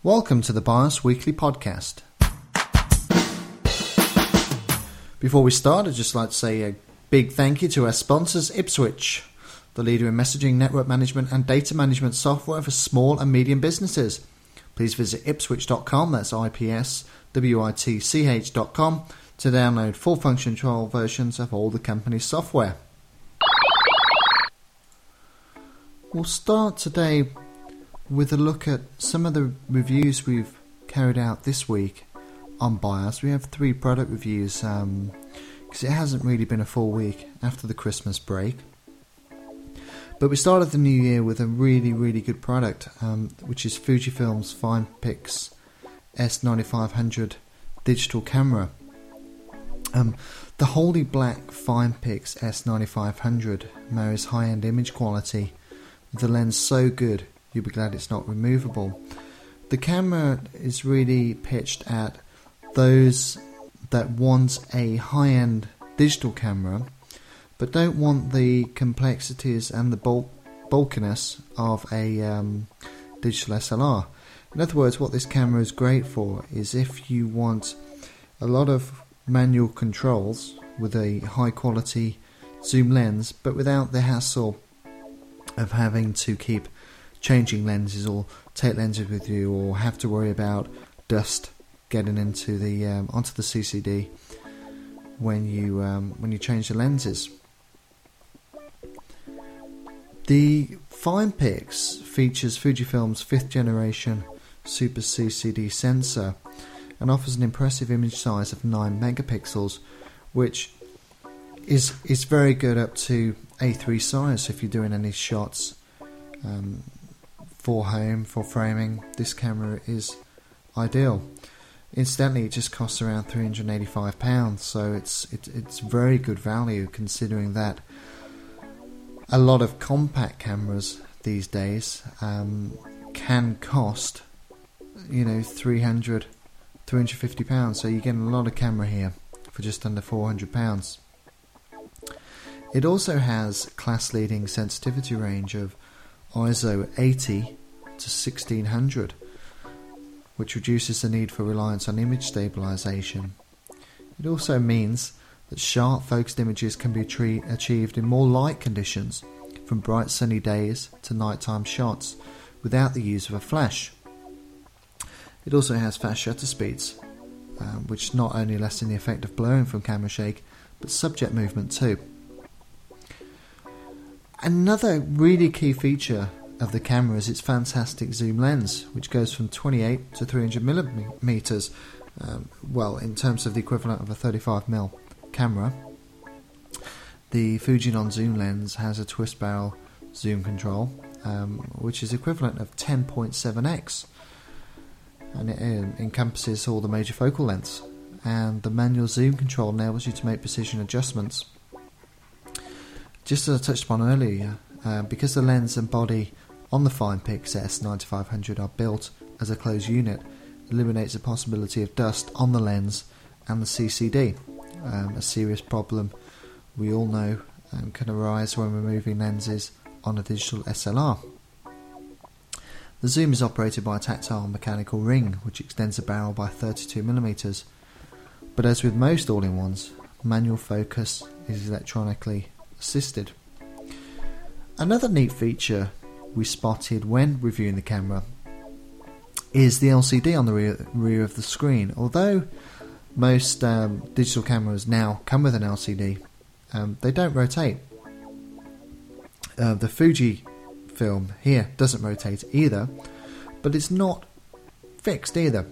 Welcome to the BIOS Weekly Podcast. Before we start, I'd just like to say a big thank you to our sponsors, Ipswitch, the leader in messaging, network management and data management software for small and medium businesses. Please visit ipswitch.com, that's ipswitch.com, to download full function trial versions of all the company's software. We'll start today with a look at some of the reviews we've carried out this week on BIOS. We have 3 product reviews because it hasn't really been a full week after the Christmas break. But we started the new year with a really good product, which is Fujifilm's FinePix S9500 digital camera. The Holy Black FinePix S9500 marries high-end image quality with the lens so good you'll be glad it's not removable. The camera is really pitched at those that want a high-end digital camera but don't want the complexities and the bulkiness of a digital SLR. In other words, what this camera is great for is if you want a lot of manual controls with a high quality zoom lens but without the hassle of having to keep changing lenses or take lenses with you or have to worry about dust getting into the onto the CCD when you change the lenses. The FinePix features Fujifilm's 5th generation Super CCD sensor and offers an impressive image size of 9 megapixels, which is very good up to A3 size if you're doing any shots for home, for framing. This camera is ideal. Incidentally, it just costs around £385, so it's very good value considering that a lot of compact cameras these days can cost £350, so you're getting a lot of camera here for just under £400. It also has class-leading sensitivity range of ISO 80 to 1600, which reduces the need for reliance on image stabilization. It also means that sharp focused images can be achieved in more light conditions, from bright sunny days to nighttime shots, without the use of a flash. It also has fast shutter speeds, which not only lessen the effect of blurring from camera shake, but subject movement too. Another really key feature of the camera is its fantastic zoom lens, which goes from 28 to 300 millimeters. In terms of the equivalent of a 35mm camera. The Fujinon zoom lens has a twist barrel zoom control, which is equivalent of 10.7x, and it encompasses all the major focal lengths. And the manual zoom control enables you to make precision adjustments. Just as I touched upon earlier, because the lens and body on the FinePix S9500 are built as a closed unit, eliminates the possibility of dust on the lens and the CCD, a serious problem we all know can arise when removing lenses on a digital SLR. The zoom is operated by a tactile mechanical ring which extends the barrel by 32mm, but as with most all-in-ones, manual focus is electronically assisted. Another neat feature we spotted when reviewing the camera is the LCD on the rear of the screen. Although most digital cameras now come with an LCD, they don't rotate. The Fujifilm here doesn't rotate either, but it's not fixed either.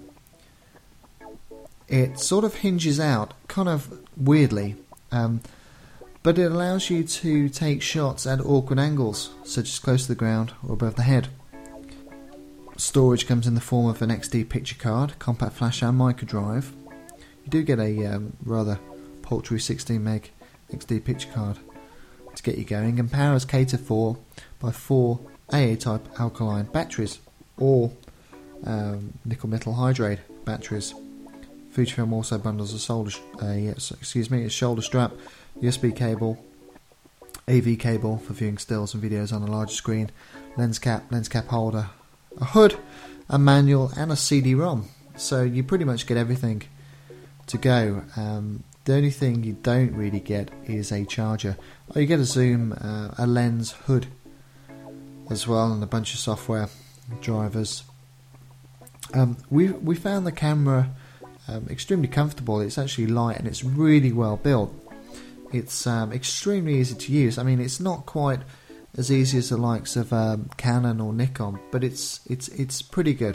It sort of hinges out kind of weirdly, but it allows you to take shots at awkward angles, such as close to the ground or above the head. Storage comes in the form of an XD picture card, compact flash and micro drive. You do get a rather paltry 16 meg XD picture card to get you going, and power is catered for by 4 AA type alkaline batteries or nickel metal hydrate batteries. Fujifilm also bundles a shoulder strap, USB cable, AV cable for viewing stills and videos on a larger screen, lens cap holder, a hood, a manual and a CD-ROM. So you pretty much get everything to go. The only thing you don't really get is a charger. Oh, you get a zoom, a lens hood as well, and a bunch of software drivers. We found the camera extremely comfortable. It's actually light and it's really well built. It's extremely easy to use. I mean, it's not quite as easy as the likes of Canon or Nikon, but it's pretty good.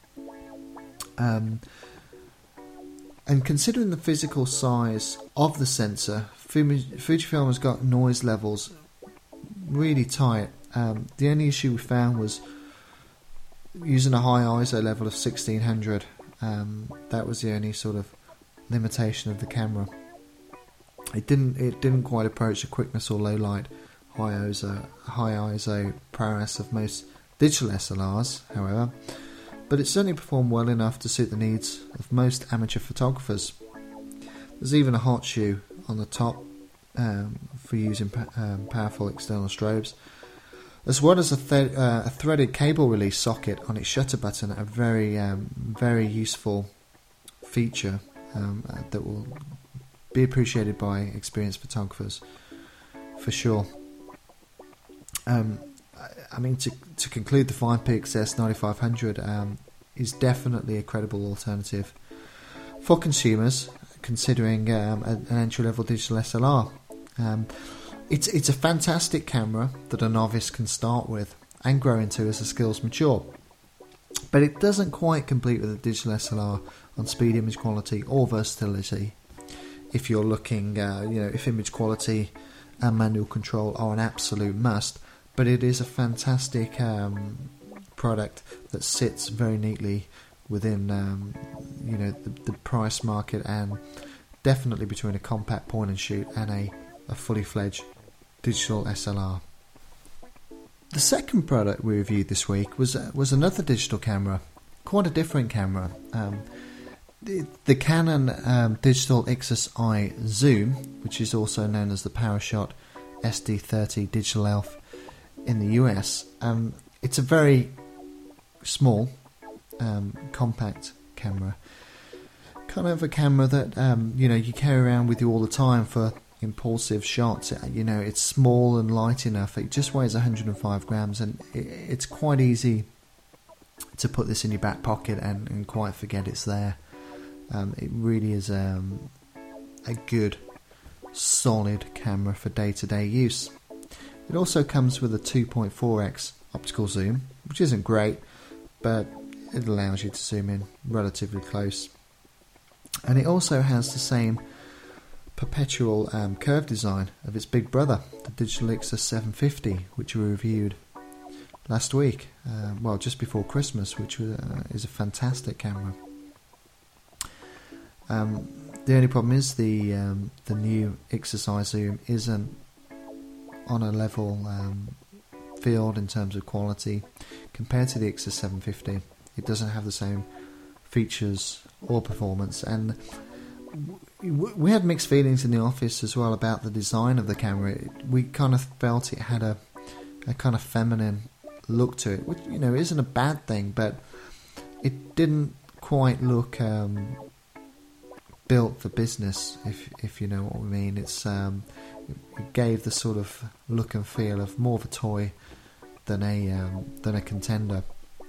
And considering the physical size of the sensor, Fujifilm has got noise levels really tight. The only issue we found was using a high ISO level of 1600. That was the only sort of limitation of the camera. It didn't quite approach the quickness or low light high ISO prowess of most digital SLRs, however. But it certainly performed well enough to suit the needs of most amateur photographers. There's even a hot shoe on the top for using powerful external strobes, as well as a threaded cable release socket on its shutter button, a very useful feature that will be appreciated by experienced photographers for sure. I mean, to conclude, the Finepix S9500 is definitely a credible alternative for consumers considering an entry-level digital SLR. It's a fantastic camera that a novice can start with and grow into as the skills mature. But it doesn't quite compete with a digital SLR on speed, image quality or versatility. If you're looking, if image quality and manual control are an absolute must, but it is a fantastic product that sits very neatly within the price market, and definitely between a compact point and shoot and a fully fledged digital SLR. The second product we reviewed this week was another digital camera, quite a different camera. The Canon Digital XS-I Zoom, which is also known as the PowerShot SD30 Digital ELPH in the US. It's a very small, compact camera. Kind of a camera that you carry around with you all the time for impulsive shots. It's small and light enough. It just weighs 105 grams, and it's quite easy to put this in your back pocket and quite forget it's there. It really is a good, solid camera for day-to-day use. It also comes with a 2.4x optical zoom, which isn't great, but it allows you to zoom in relatively close. And it also has the same perpetual curve design of its big brother, the Digital XS 750, which we reviewed last week, just before Christmas, which is a fantastic camera. The only problem is the new XS-I Zoom isn't on a level field in terms of quality compared to the XS 750. It doesn't have the same features or performance, and we had mixed feelings in the office as well about the design of the camera. We kind of felt it had a kind of feminine look to it, which isn't a bad thing, but it didn't quite look built for business, if you know what we mean. It gave the sort of look and feel of more of a toy than a contender.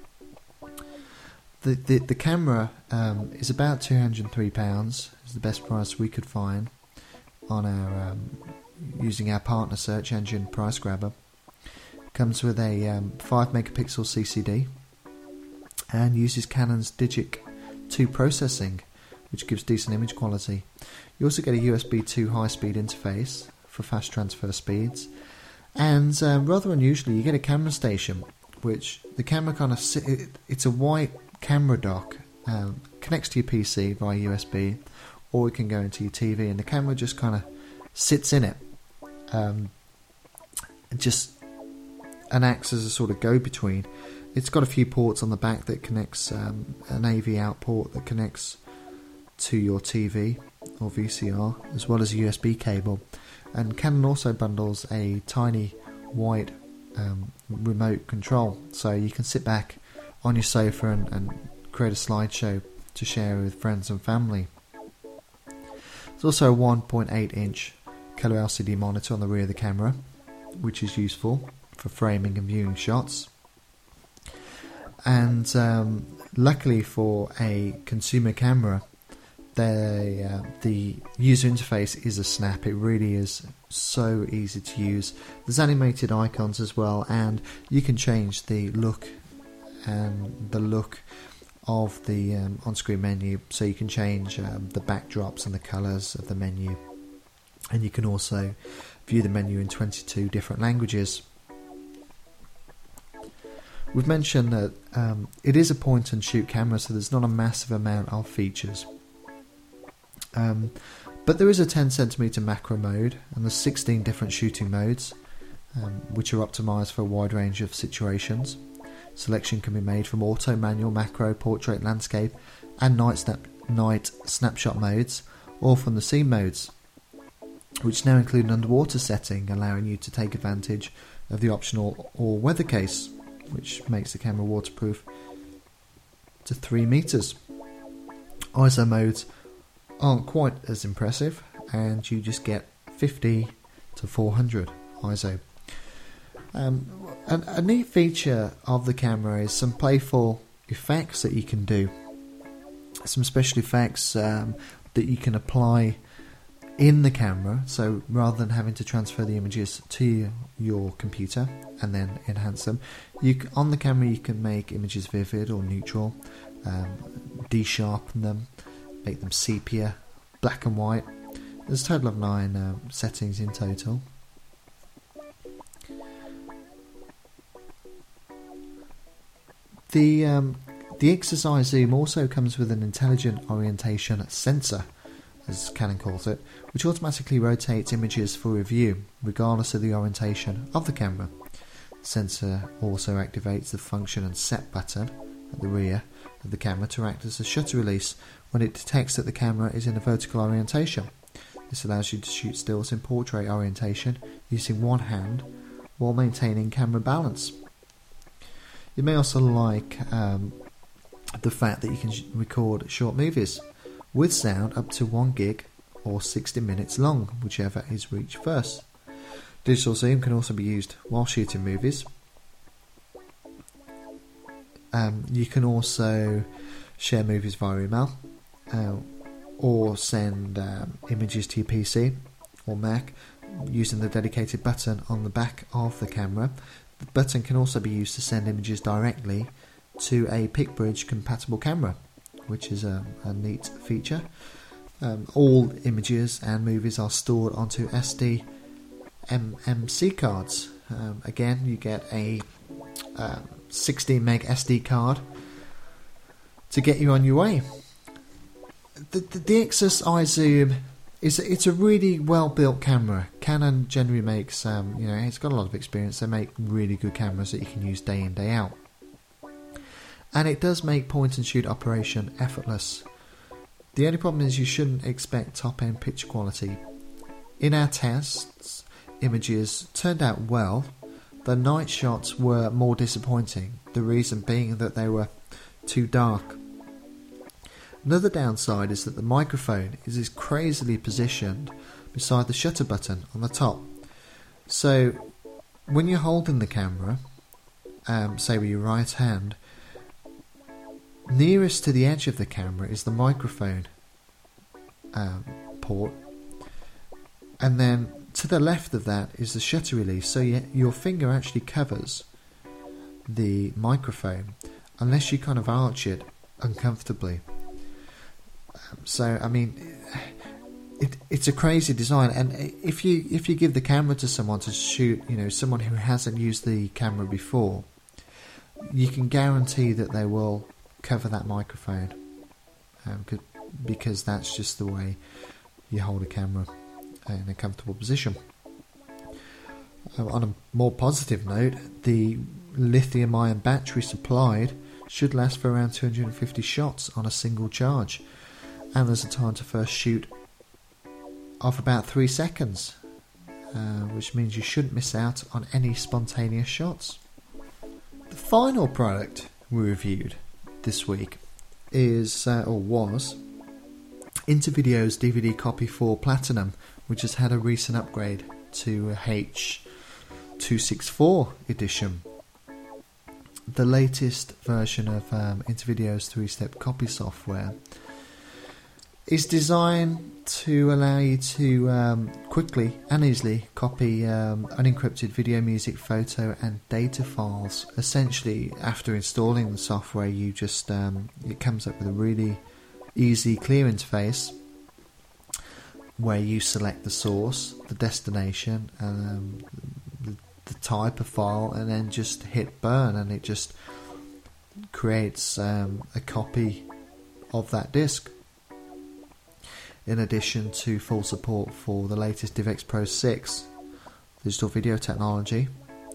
The camera is about £203. Is the best price we could find on our using our partner search engine Price Grabber. Comes with a 5 megapixel CCD and uses Canon's Digic 2 processing, which gives decent image quality. You also get a USB 2 high-speed interface for fast transfer speeds, and rather unusually, you get a camera station, which the camera kind of it's a white camera dock, connects to your PC via USB, or it can go into your TV, and the camera just kind of sits in it, and acts as a sort of go-between. It's got a few ports on the back that connects an AV out port that connects to your TV or VCR, as well as a USB cable. And Canon also bundles a tiny white remote control, so you can sit back on your sofa and create a slideshow to share with friends and family. There's also a 1.8 inch colour LCD monitor on the rear of the camera, which is useful for framing and viewing shots. And luckily for a consumer camera, the user interface is a snap. It really is so easy to use. There's animated icons as well, and you can change the look of the on-screen menu, so you can change the backdrops and the colours of the menu, and you can also view the menu in 22 different languages. We've mentioned that it is a point and shoot camera, so there's not a massive amount of features. But there is a 10cm macro mode, and there's 16 different shooting modes, which are optimised for a wide range of situations. Selection can be made from auto, manual, macro, portrait, landscape, and night snapshot modes, or from the scene modes, which now include an underwater setting, allowing you to take advantage of the optional all-weather case, which makes the camera waterproof to 3 meters. ISO modes aren't quite as impressive, and you just get 50 to 400 ISO. A neat feature of the camera is some playful effects that you can do. Some special effects that you can apply in the camera, so rather than having to transfer the images to your computer and then enhance them, on the camera you can make images vivid or neutral, de-sharpen them, make them sepia, black and white. There's a total of 9 settings in total. The Ixus iZoom also comes with an intelligent orientation sensor, as Canon calls it, which automatically rotates images for review, regardless of the orientation of the camera. The sensor also activates the function and set button at the rear of the camera to act as a shutter release when it detects that the camera is in a vertical orientation. This allows you to shoot stills in portrait orientation using one hand while maintaining camera balance. You may also like the fact that you can record short movies with sound up to 1 gig or 60 minutes long, whichever is reached first. Digital zoom can also be used while shooting movies. You can also share movies via email or send images to your PC or Mac using the dedicated button on the back of the camera. The button can also be used to send images directly to a PicBridge compatible camera, which is a neat feature. All images and movies are stored onto SD MMC cards. Again, you get a 16 meg SD card to get you on your way. The Ixus iZoom it's a really well built camera. Canon generally makes it's got a lot of experience. They make really good cameras that you can use day in, day out, and it does make point and shoot operation effortless. The only problem is you shouldn't expect top end picture quality. In our tests, images turned out well. The night shots were more disappointing, the reason being that they were too dark. Another downside is that the microphone is crazily positioned beside the shutter button on the top. So when you're holding the camera, say with your right hand, nearest to the edge of the camera is the microphone port, and then to the left of that is the shutter release, so your finger actually covers the microphone unless you kind of arch it uncomfortably. So I mean, it's a crazy design, and if you give the camera to someone to shoot, someone who hasn't used the camera before, you can guarantee that they will cover that microphone, because that's just the way you hold a camera in a comfortable position. On a more positive note, the lithium-ion battery supplied should last for around 250 shots on a single charge, and there's a time to first shoot of about 3 seconds, which means you shouldn't miss out on any spontaneous shots. The final product we reviewed this week was Intervideo's DVD Copy 4 Platinum, which has had a recent upgrade to H.264 edition. The latest version of Intervideo's 3-step copy software is designed to allow you to quickly and easily copy unencrypted video, music, photo and data files. Essentially, after installing the software, you just it comes up with a really easy, clear interface where you select the source, the destination, the type of file, and then just hit burn, and it just creates a copy of that disk. In addition to full support for the latest DivX Pro 6 digital video technology,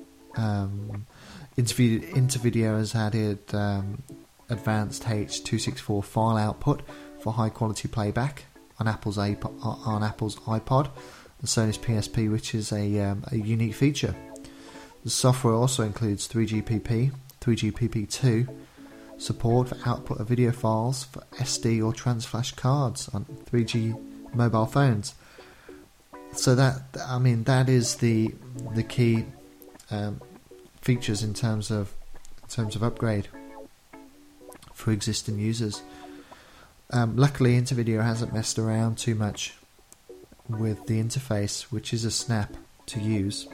Intervideo has added advanced H.264 file output for high quality playback on Apple's iPod and Sony's PSP, which is a unique feature. The software also includes 3GPP, 3GPP2 support for output of video files for SD or transflash cards on 3G mobile phones. So that is the key features in terms of upgrade for existing users. Luckily, Intervideo hasn't messed around too much with the interface, which is a snap to use.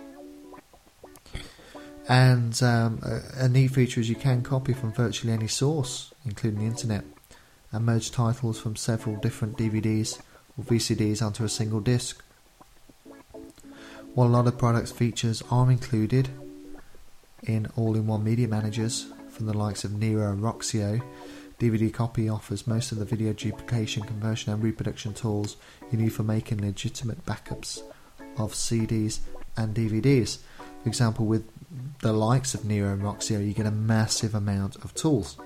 And a neat feature is you can copy from virtually any source, including the internet, and merge titles from several different DVDs or VCDs onto a single disc. While a lot of products' features are included in all-in-one media managers from the likes of Nero and Roxio, DVD Copy offers most of the video duplication, conversion and reproduction tools you need for making legitimate backups of CDs and DVDs. For example, with the likes of Nero and Roxio, you get a massive amount of tools.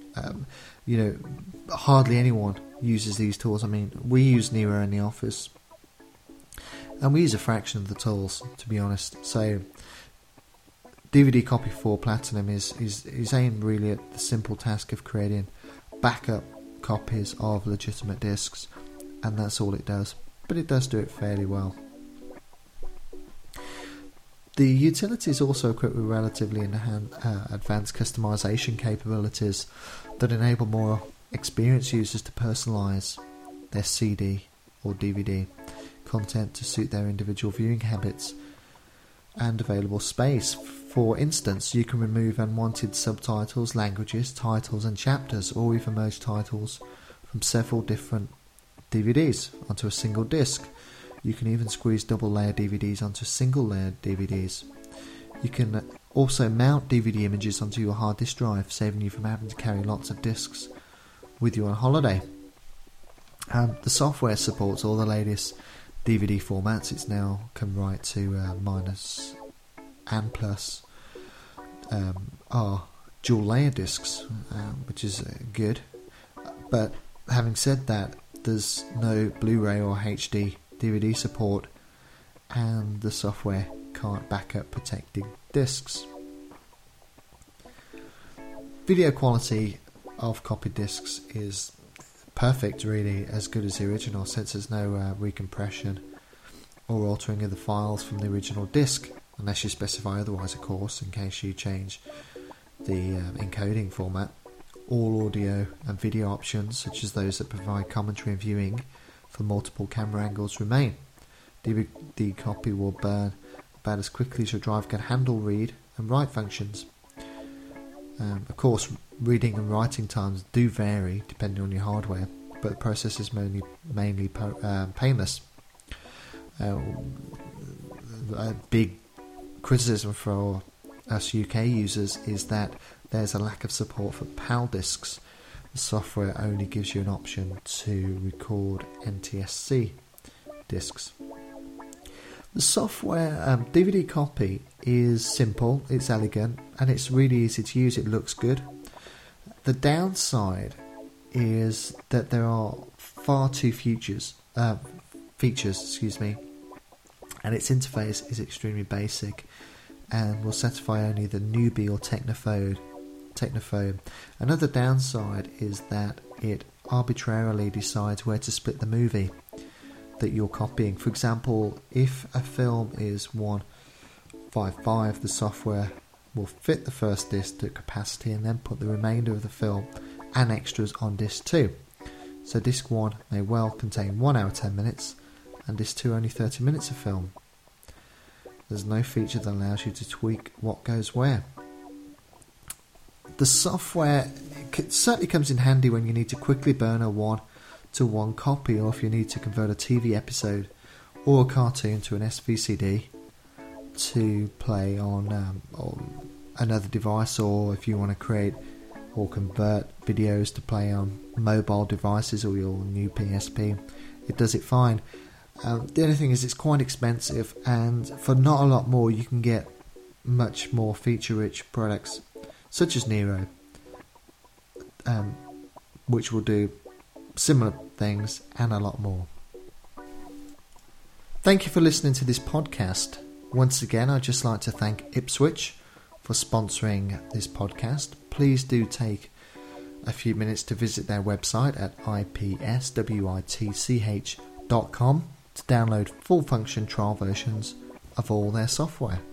Hardly anyone uses these tools. I mean, we use Nero in the office, and we use a fraction of the tools, to be honest. So, DVD Copy 4 Platinum is aimed really at the simple task of creating backup copies of legitimate discs, and that's all it does. But it does do it fairly well. The utility is also equipped with relatively advanced customization capabilities that enable more experienced users to personalize their CD or DVD content to suit their individual viewing habits and available space. For instance, you can remove unwanted subtitles, languages, titles and chapters, or even merge titles from several different DVDs onto a single disc. You can even squeeze double-layer DVDs onto single-layered DVDs. You can also mount DVD images onto your hard disk drive, saving you from having to carry lots of discs with you on holiday. The software supports all the latest DVD formats. It's now come right to minus and plus are dual-layer discs, which is good. But having said that, there's no Blu-ray or HD DVD support, and the software can't back up protected discs. Video quality of copied discs is perfect, really, as good as the original, since there's no recompression or altering of the files from the original disc, unless you specify otherwise, of course, in case you change the encoding format. All audio and video options, such as those that provide commentary and viewing for multiple camera angles, remain. DVD copy will burn about as quickly as your drive can handle read and write functions. Of course, reading and writing times do vary depending on your hardware, but the process is mainly painless. A big criticism for us UK users is that there's a lack of support for PAL discs. The software only gives you an option to record NTSC discs. The software DVD copy is simple, it's elegant, and it's really easy to use. It looks good. The downside is that there are far too features, and its interface is extremely basic and will satisfy only the newbie or technophobe Technophone. Another downside is that it arbitrarily decides where to split the movie that you're copying. For example, if a film is 155, the software will fit the first disc to capacity and then put the remainder of the film and extras on disc 2. So disc 1 may well contain 1 hour 10 minutes and disc 2 only 30 minutes of film. There's no feature that allows you to tweak what goes where. The software certainly comes in handy when you need to quickly burn a 1-to-1 copy, or if you need to convert a TV episode or a cartoon to an SVCD to play on another device, or if you want to create or convert videos to play on mobile devices or your new PSP, it does it fine. The only thing is it's quite expensive, and for not a lot more you can get much more feature-rich products such as Nero, which will do similar things and a lot more. Thank you for listening to this podcast. Once again, I'd just like to thank Ipswich for sponsoring this podcast. Please do take a few minutes to visit their website at ipswitch.com to download full function trial versions of all their software.